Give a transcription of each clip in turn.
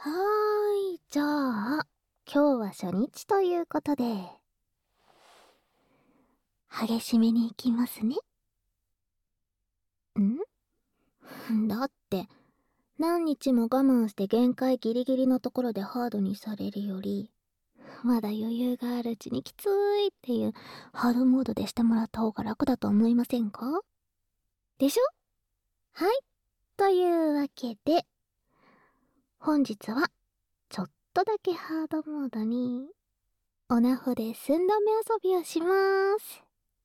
じゃあ、今日は初日ということで、激しめに行きますね。だって、何日も我慢して限界ギリギリのところでハードにされるより、まだ余裕があるうちにきついっていうハードモードでしてもらった方が楽だと思いませんか？でしょ？はい。というわけで、本日は、ちょっとだけハードモードに、おなほで寸止め遊びをしまーす。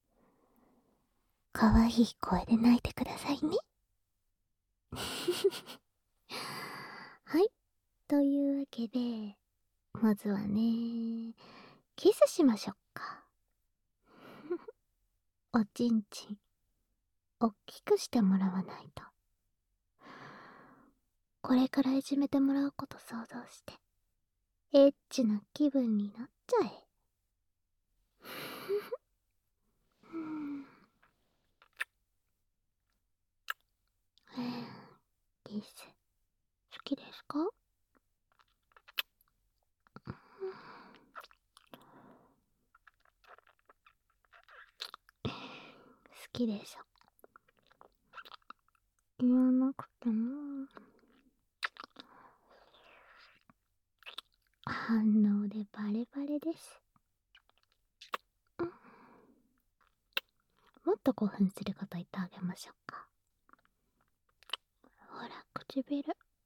かわいい声で泣いてくださいね。はい。というわけで、まずはね、キスしましょっか。おちんちん、おっきくしてもらわないと。これからいじめてもらうこと想像して、エッチな気分になっちゃえ。キス、好きですか？好きでしょ。言わなくても、反応でバレバレです。もっと興奮すること言ってあげましょうか。ほら、唇。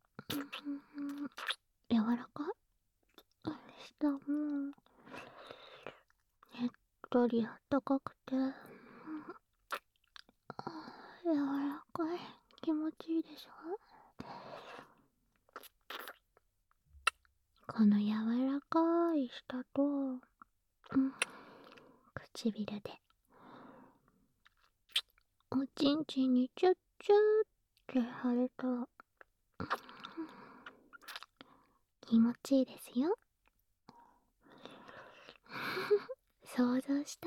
柔らかい？下も、ねっとりあったかくて、柔らかい。気持ちいいでしょ？この柔らかい舌と、唇で、おちんちんにチュッチューって貼ると、気持ちいいですよ。想像した？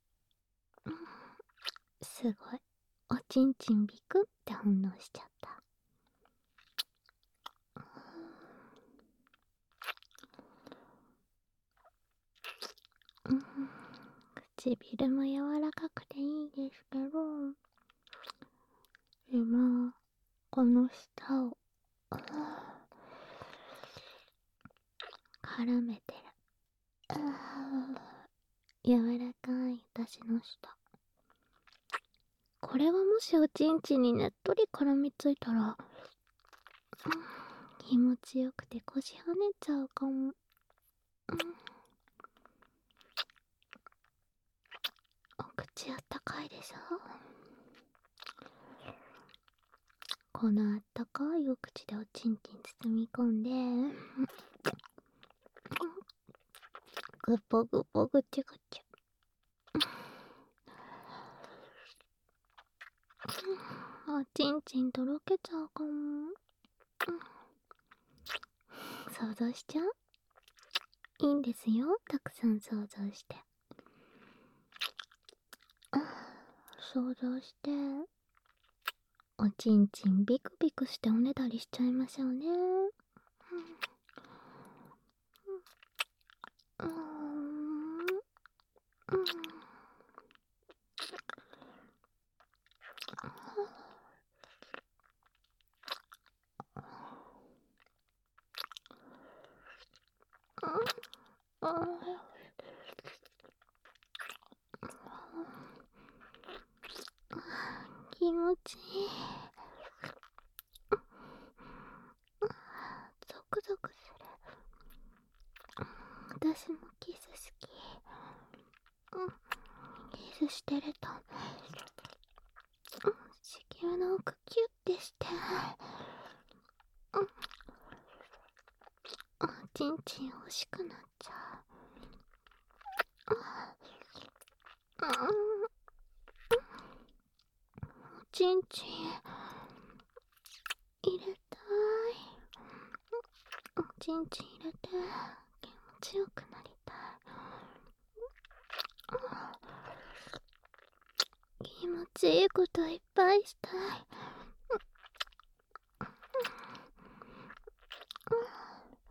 すごい。おちんちんビクって反応しちゃった。唇も柔らかくていいですけど、今、この舌を、絡めてる。柔らかい私の舌。これがもしおちんちんにねっとり絡みついたら、気持ちよくて腰跳ねちゃうかも。お口あったかいでしょ？このあったかいお口でおちんちん包み込んで、ぐぽぐぽぐちゅぐちゅ。おちんちんとろけちゃうかも。想像しちゃう？いいんですよ、たくさん想像して。想像して、おちんちんビクビクしておねだりしちゃいましょうね。気持ちいい。ゾクゾクする。私もキス好き。キスしてると、子宮の奥キュッてして、おちんちん欲しくなっちゃう。おちんちん入れたい。おちんちん入れて気持ちよくなりたい。気持ちいいこといっぱいしたい。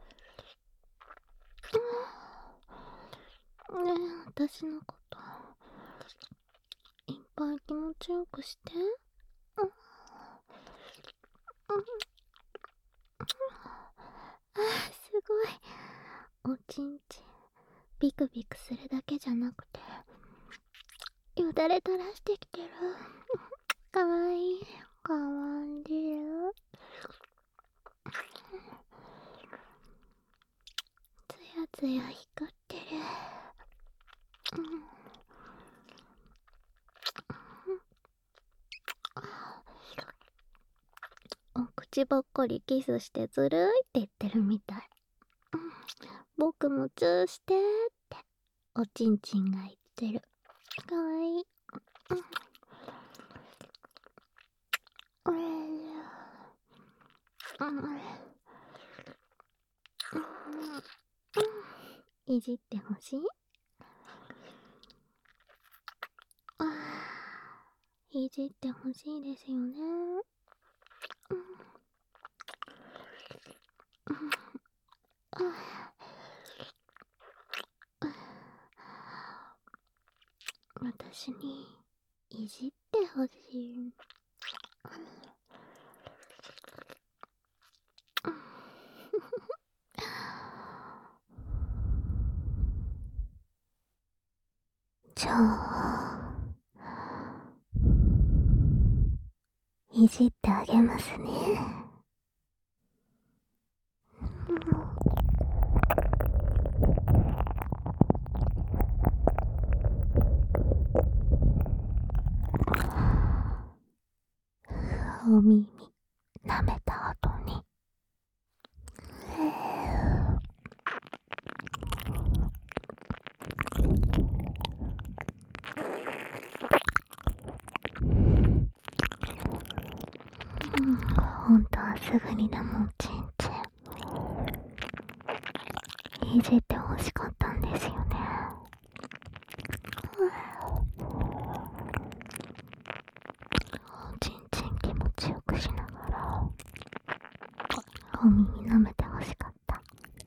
私のこといっぱい気持ちよくして。すごい。おちんちんビクビクするだけじゃなくてよだれ垂らしてきてる。かわいい。かわんでる。つやつや光ってる。お口ばっかりキスしてずるいって言ってるみたい。僕もチューしてっておちんちんが言ってる。かわいい。いじってほしい？いじってほしいですよね。私にいじってほしい。じゃあいじってあげますね。お耳舐めた後にほんとはすぐにでもちんちんいじってほしかったんですよね。おちんちん気持ちよくしながらお耳舐めてほしかった。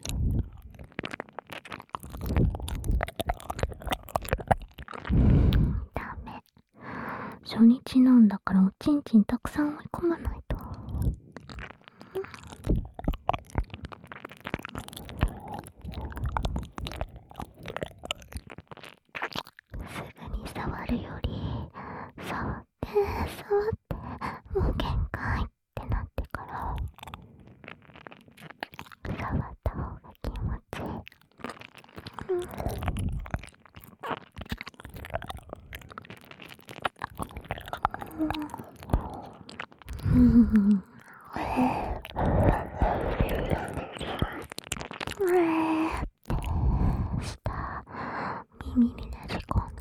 ダメ。初日なんだからおちんちんたくさん追い込まないと。すぐに触るより触ってもう限界ってなってから触った方が気持ちいい。下耳にねじ込んで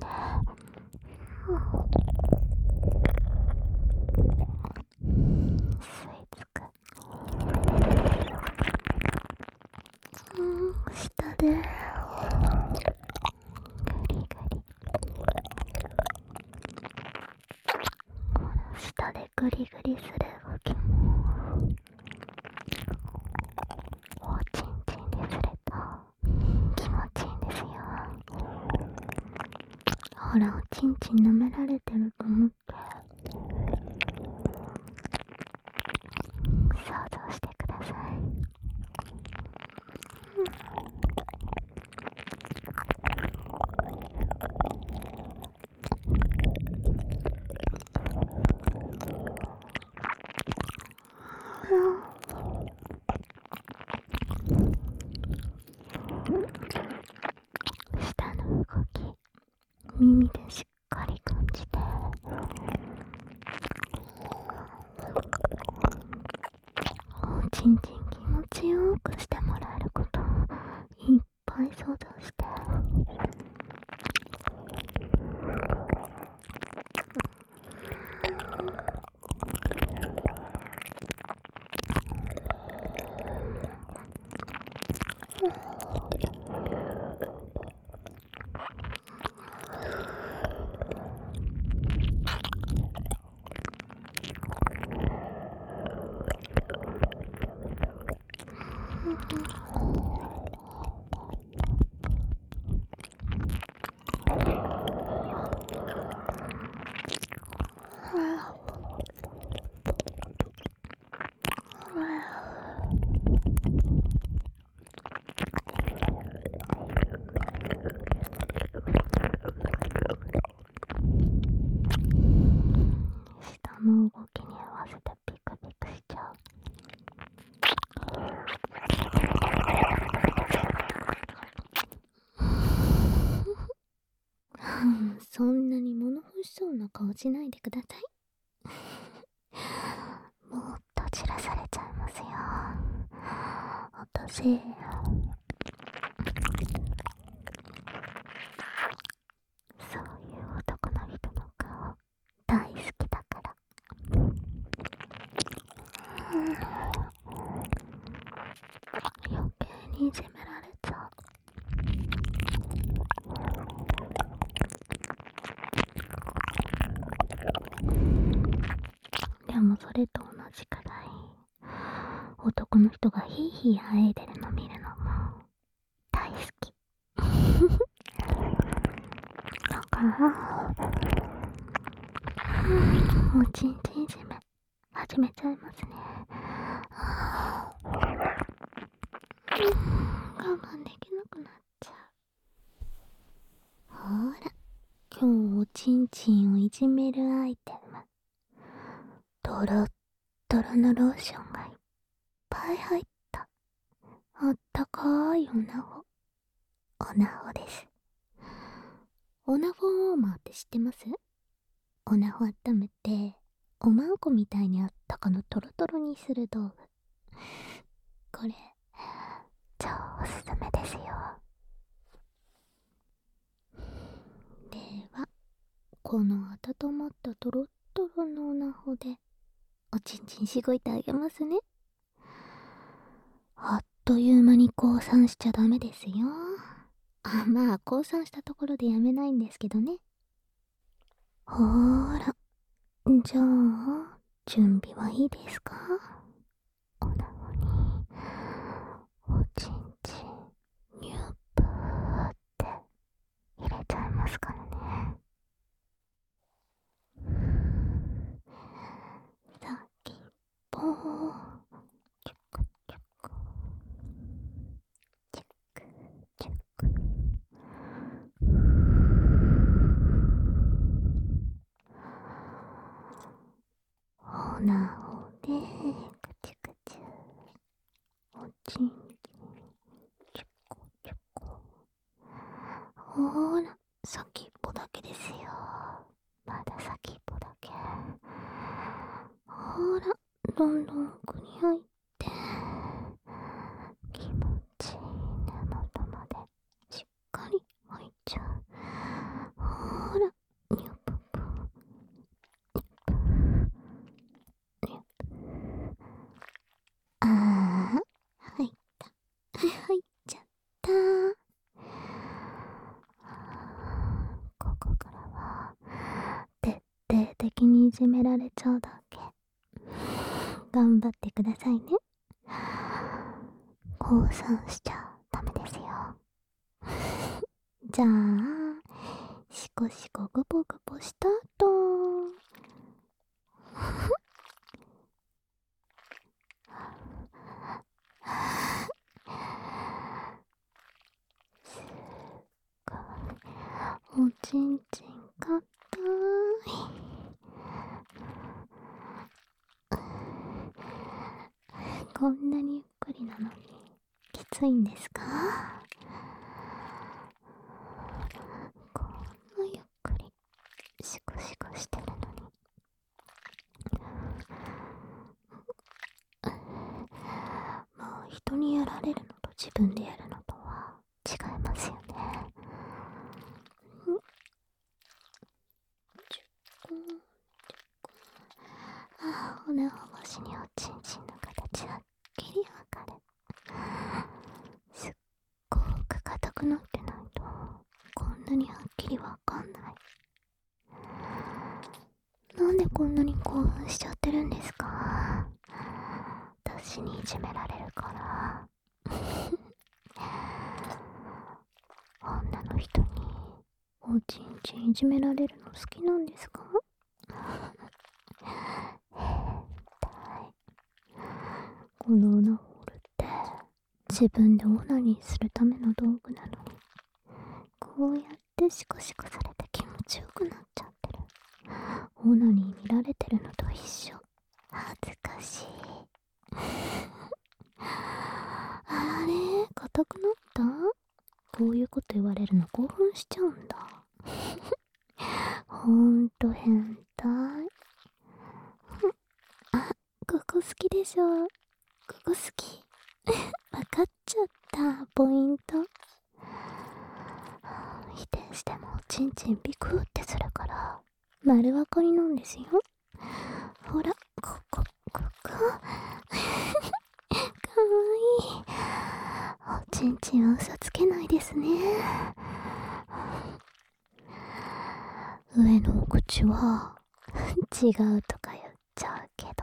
吸い付く。下でグリグリ。この下でグリグリする動きもおちんちんですると気持ちいいんですよ。ほらおちんちん舐められてると思って想像してください。下の動き耳でしっかり感じておちんちん気持ちよくしてもらえることをいっぱい想像してな顔しないでください。もっと散らされちゃいますよ。私、そういう男の人の顔大好きだから。余計にいじめられちゃう。でもそれと同じくらい男の人がヒーヒーあえいでるの見るのも大好き。だからおちんちんいじめ始めちゃいますね。我慢できなくなっちゃう。ほら、今日おちんちんをいじめるアイテム、ドロッドロのローションがいっぱい入ったあったかいおなほ。おなほです。おなほウォーマーって知ってます？おなほ温めておまんこみたいにあったかのトロトロにする道具。これ超おすすめですよ。ではこの温まったトロットロのおなほでおちんちんしごいてあげますね。あっという間に降参しちゃダメですよ。まあ降参したところでやめないんですけどね。ほーら、じゃあ準備はいいですか？おなほにおちんちんニュープーって入れちゃいますからね。先っぽチュクチュクチュクチュク、おなほでクチュクチュ、おちんちんチュコチュコ。ほーら、先っぽだけですよ。まだ先っぽだけ。ほーら、どんどん奥に入って気持ちいい根元までしっかり入っちゃう。ほーら、ニュププニュプニュプ、入った入っちゃったここからは徹底的にいじめられちゃうだけ。頑張ってくださいね。降参しちゃダメですよ。じゃあシコシコグボグボした後すっごいおちんちんかたい。こんなにゆっくりなのにきついんですか？こんなゆっくりシコシコしてるのにもう人にやられるのと自分でやるのとは違いますよね。おなほ越しにおちんちんの形はっきりわかる。すっごく硬くなってないとこんなにはっきりわかんない。なんでこんなに興奮しちゃってるんですか？私にいじめられるから女の人におちんちんいじめられるの好きなんですか？このオナホールって自分でオナニーするための道具なのにこうやってシコシコされて気持ちよくなっちゃってる。オナニー見られてるのと一緒。恥ずかしいあれ硬くなった？こういうこと言われるの興奮しちゃうんだほんと変たポイント。否定してもチンチンビクってするから丸分かりなんですよ。ほら、ここかわいい。おちんちんは嘘つけないですね。上のお口は違うとか言っちゃうけど、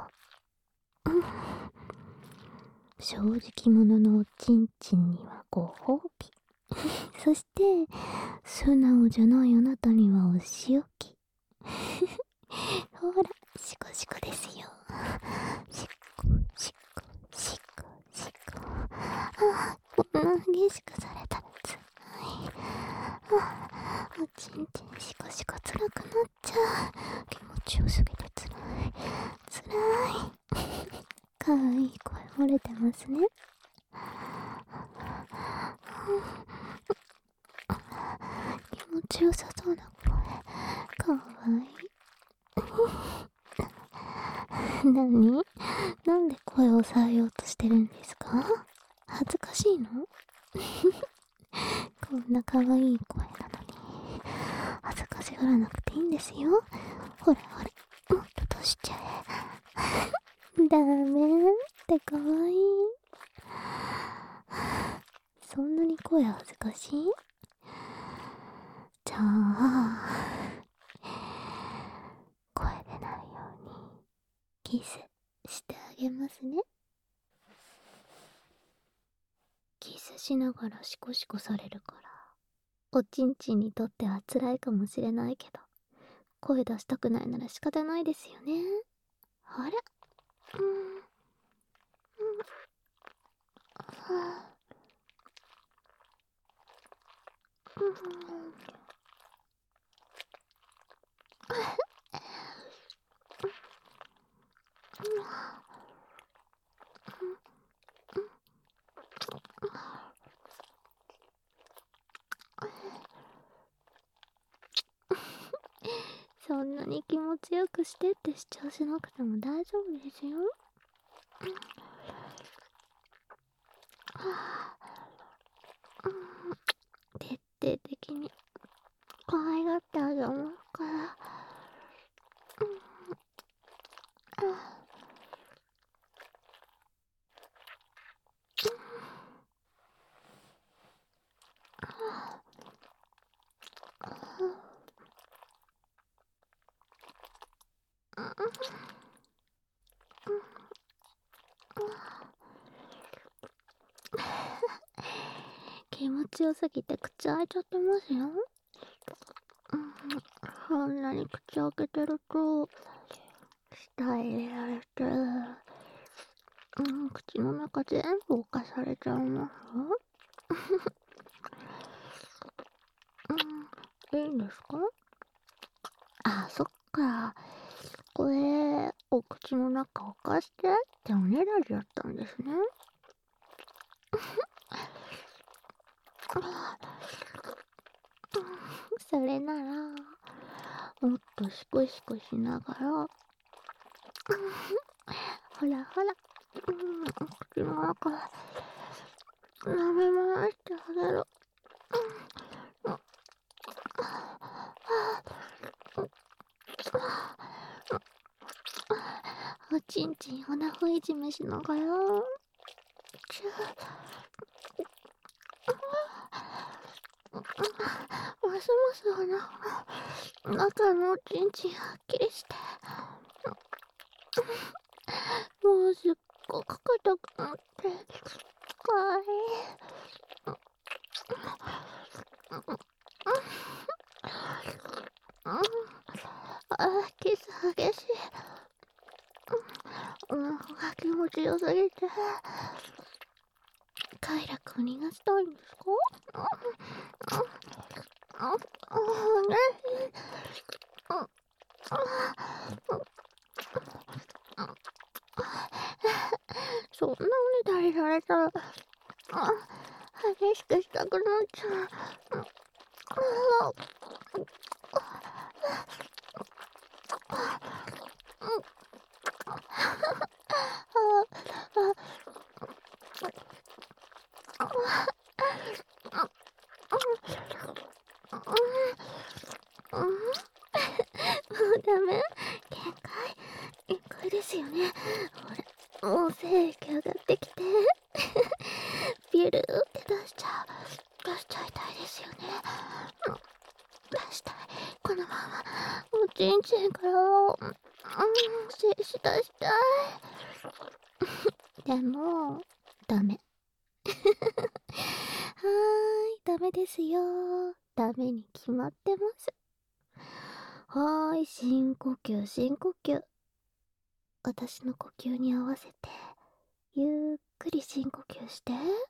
正直者のおちんちんにはご褒美。そして素直じゃないあなたにはお仕置き。ほら、シコシコですよ。シコシコシコシコ。あ、こんな激しくされたらつらい。おちんちんシコシコ辛くなっちゃう。気持ちよすぎて辛い辛い。かわいい声漏れてますね。気持ちよさそうな声、かわいい。何？なんで声を抑えようとしてるんですか？恥ずかしいの？こんな可愛い声なのに恥ずかしがらなくていいんですよ。ほらほら、もっと出しちゃえ。ダメって可愛い。そんなに声恥ずかしい？じゃあ声出ないようにキスしてあげますね。キスしながらシコシコされるからおちんちんにとっては辛いかもしれないけど、声出したくないなら仕方ないですよね。あれ、そんなに気持ちよくしてって主張しなくても大丈夫ですよ。徹底的に可愛がってあげますから。気持ちよすぎて口開いちゃってますよ。こんなに口開けてると舌入れられて、口の中全部侵されちゃいますよ。いいんですか？あ、そっか。これお口の中侵してっておねだりだったんですね。それならもっとシコシコしながら、ほらほら、口の中舐め回してあげる。おちんちんおなほいじめしながら、ますますおなほの中のおちんちんはっきりして、もうすっごく硬くなってかわいい。キス激しい。おなほが気持ちよすぎて快楽を逃がしたいんですか？ね、そんなおねだりされたら激しくしたくなっちゃう。 うダメ。限界ですよね。ほら、もう精液上がってきて。ビュルーって出しちゃいたいですよね。出したい。このまま、おちんちんから、精子出したい。でも、ダメ。ダメですよ。ダメに決まってます。深呼吸。私の呼吸に合わせて、ゆっくり深呼吸して。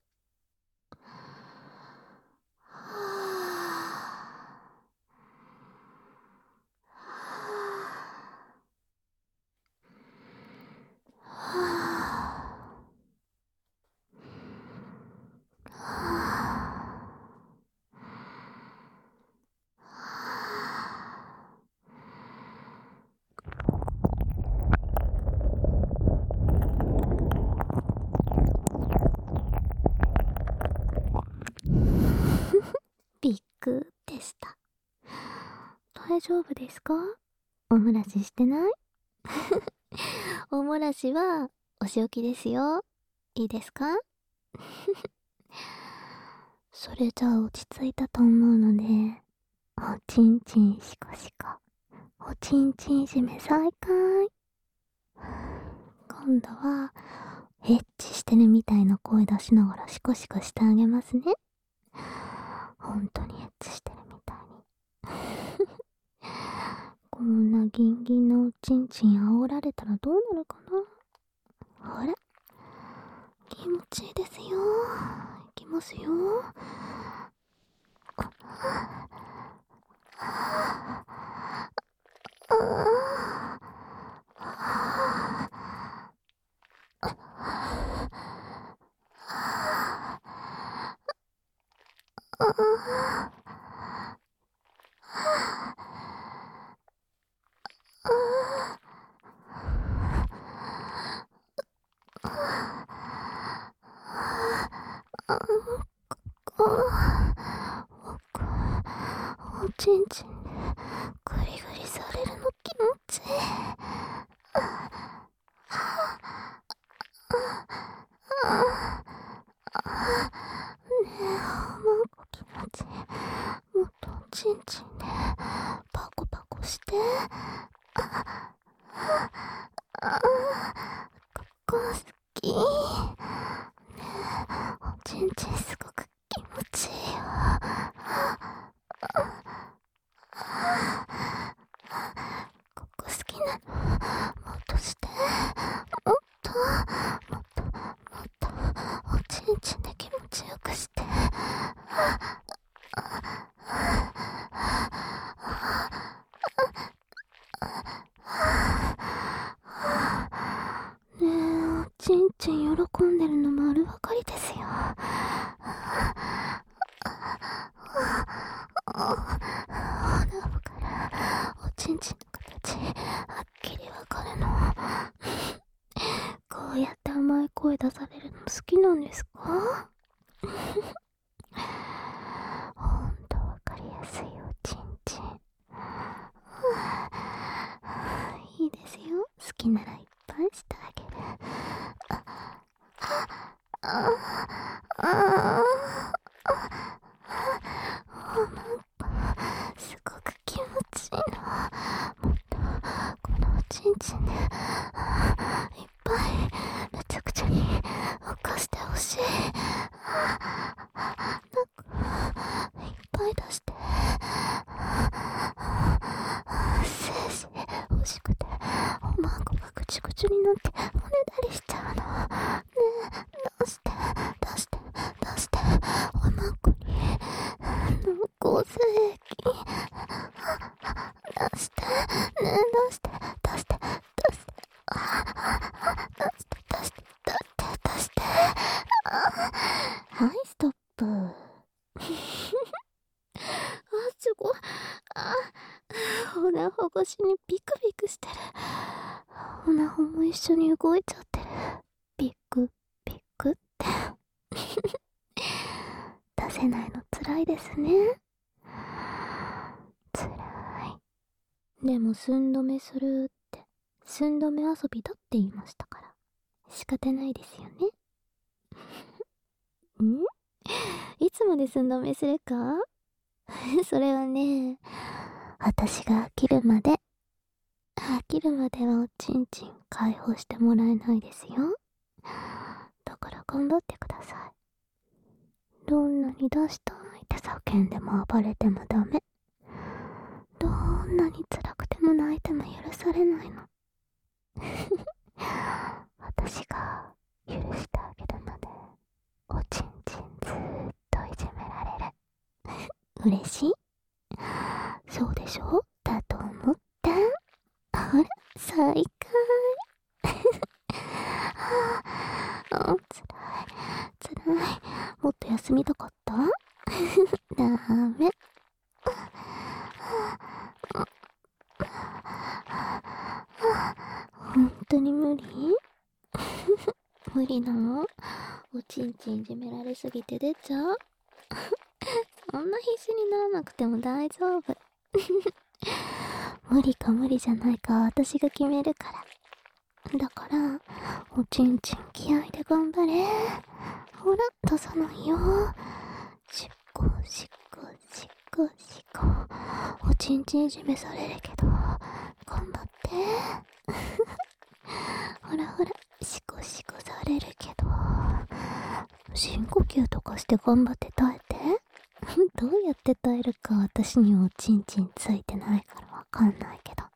びっくでした。大丈夫ですか？お漏らししてない？お漏らしはお仕置きですよ。いいですか？それじゃあ落ち着いたと思うので、おちんちんしこしこ、おちんちん締め再開。今度はエッチしてるみたいな声出しながらシコシコしてあげますね。本当にエッチしてるみたいに。こんなギンギンのおちんちん煽られたらどうなるかな。ほら、気持ちいいですよ。いきますよ。おちんちんでグリグリされるの気持ちいい。気持ちいい。もっとおちんちんでパコパコして。ここ好き。おちんちんすごく気持ちいいよ。ここ好きなの。もっとして。もっとおちんちんで気持ちよくして。ねえ、おちんちん喜んでるの丸分かりですよ。鼻からおちんちんの形はっきりわかるの。こうやって甘い声出されるの好きなんですか？ほんとわかりやすいおちんちん。いいですよ。好きならいっぱいしてあげる。すごく気持ちいいの。もっとこのおちんちんでいっぱいめちゃくちゃに浮かしてほしい。なんかいっぱい出して。精子欲しくておまんこがぐちゅぐちゅになっておねだりしちゃうの。ねえ、出しておまんこに濃厚精液出してねえ、出してはい、ストップ。すごい。オナホ越しにビクビクしてる。オナホも一緒に動いちゃってる。ビクビクって。 れないの辛いですね。辛い。でも寸止めするって、寸止め遊びだって言いましたから、仕方ないですよね。んいつまで寸止めするかそれはね、私が飽きるまではおちんちん解放してもらえないですよ。だから頑張ってください。どんなに出したいって叫んでも暴れてもダメ。どんなに辛くても泣いても許されないの。私が許してあげるまでおちんちんずーっといじめられる。嬉しい？そうでしょ？だと思った。ほら、最高。つらい。もっと休みたかった？ダメ。本当に無理？無理なの？おちんちんいじめられすぎて出ちゃう？そんな必死にならなくても大丈夫。無理か無理じゃないか私が決めるから。だから、おちんちん気合で頑張れ。ほら、出さないよ。しっこしっこしっこしっこ。おちんちんいじめされるけど、頑張って。ほらほら、しこしこされるけど、深呼吸とかして頑張って耐えて。どうやって耐えるか私にはおちんちんついてないからわかんないけど。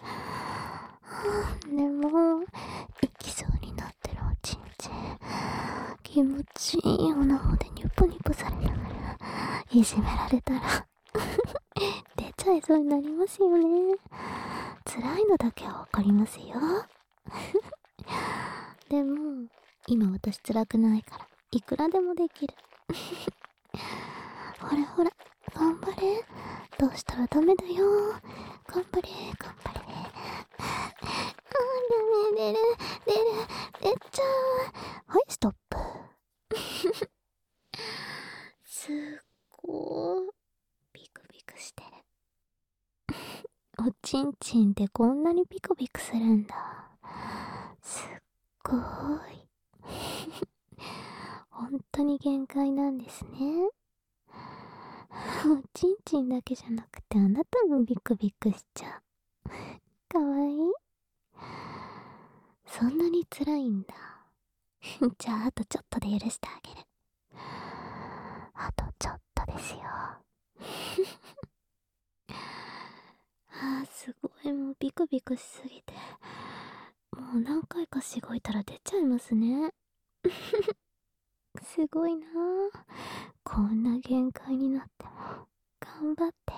でも、行きそうになってるおちんちん。気持ちいいおなほでニュプニュプされながら、いじめられたら、出ちゃいそうになりますよね。辛いのだけはわかりますよ。でも、今私辛くないから、いくらでもできる。ほらほら、頑張れ。どうしたらダメだよ。頑張れ、頑張れ。ダメ、出ちゃう。はい、ストップ。すっごー、ビクビクしてる。おちんちんってこんなにビクビクするんだ。すっごーい。本当に限界なんですね。おちんちんだけじゃなくてあなたもビクビクしちゃう。かわいい？そんなに辛いんだ。じゃああとちょっとで許してあげる。あとちょっとですよ。すごい、もうビクビクしすぎて、もう何回かしごいたら出ちゃいますね。すごいなぁ。こんな限界になっても頑張って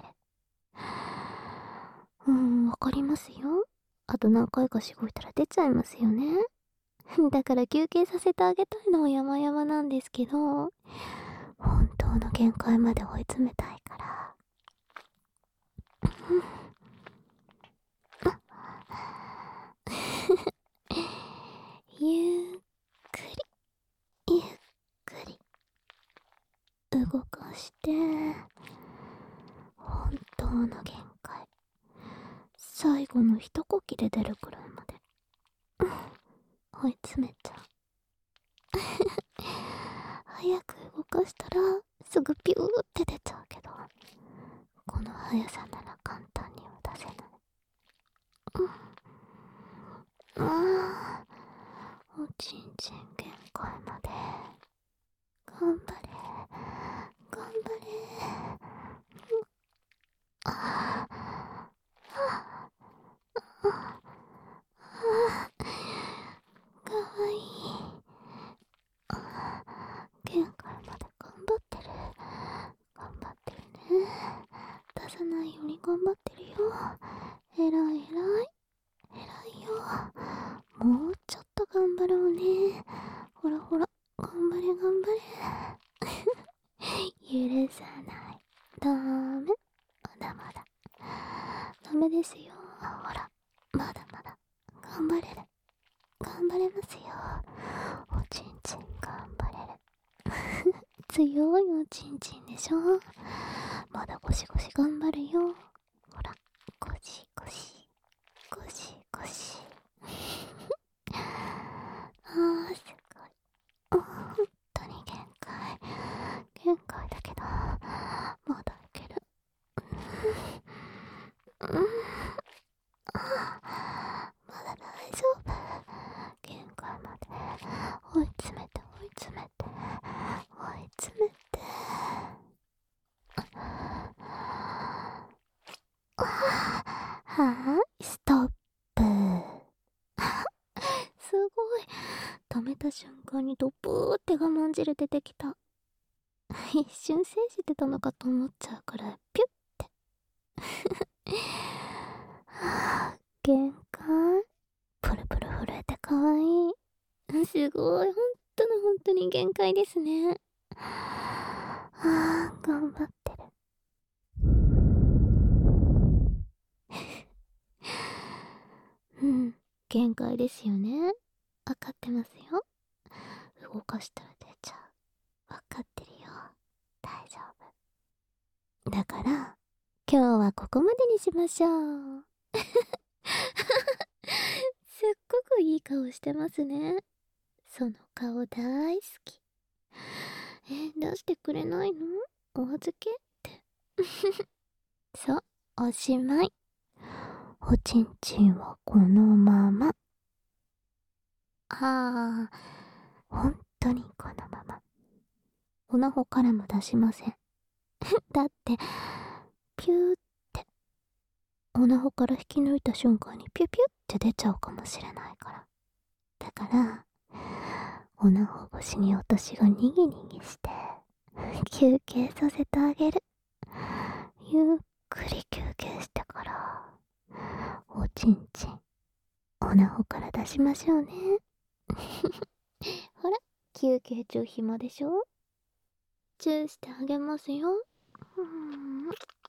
る。わかりますよ。あと何回かしごいたら出ちゃいますよね。だから休憩させてあげたいのは山々なんですけど、本当の限界まで追い詰めたいから。ゆっくり、ゆっくり動かして、本当の限界、最後の一呼吸で出るくらいまで追い詰めちゃう。早く動かしたらすぐピューって出ちゃうけど、この速さなら簡単には出せない。おちんちん限界まで頑張れ、頑張れ。かわいい。限界まで頑張ってる。頑張ってるね。出さないように頑張ってるよ。えらいえらい。えらいよ。もうちょっと頑張ろうね。ほらほら、頑張れ頑張れ。許さない。ダメ。まだまだ。ダメですよ。ほら、まだまだ。頑張れる。頑張れますよ。おちんちん頑張れる。 強いおちんちんでしょ。まだゴシゴシ頑張るよ。ほら、ゴシゴシゴシゴシ。あー、すごい。本当に限界だけど、まだいける。まだ大丈夫。限界まで追い詰めて追い詰めて追い詰めて。はい、ストップ。すごい。止めた瞬間にドブーって我慢汁出てきた。一瞬静止出たのかと思っちゃうくらいピュッて。はぁ、限界。プルプル震えてかわいい。すごい、本当に限界ですね。あー、頑張ってる。うん、限界ですよね。わかってますよ。動かしたら出ちゃう。わかってるよ。大丈夫。だから、今日はここまでにしましょう。すっごくいい顔してますね。その顔大好き。出してくれないの？お預けって。そう、おしまい。おちんちんはこのまま。あー、本当にこのまま。おなほからも出しません。だって、ピューって、おなほから引き抜いた瞬間にピュピュって出ちゃうかもしれないから。だから、おなほ越しに私がにぎにぎして、休憩させてあげる。ゆっくり休憩してから、おちんちん、おなほから出しましょうね。ほら、休憩中暇でしょ？チューしてあげますよ。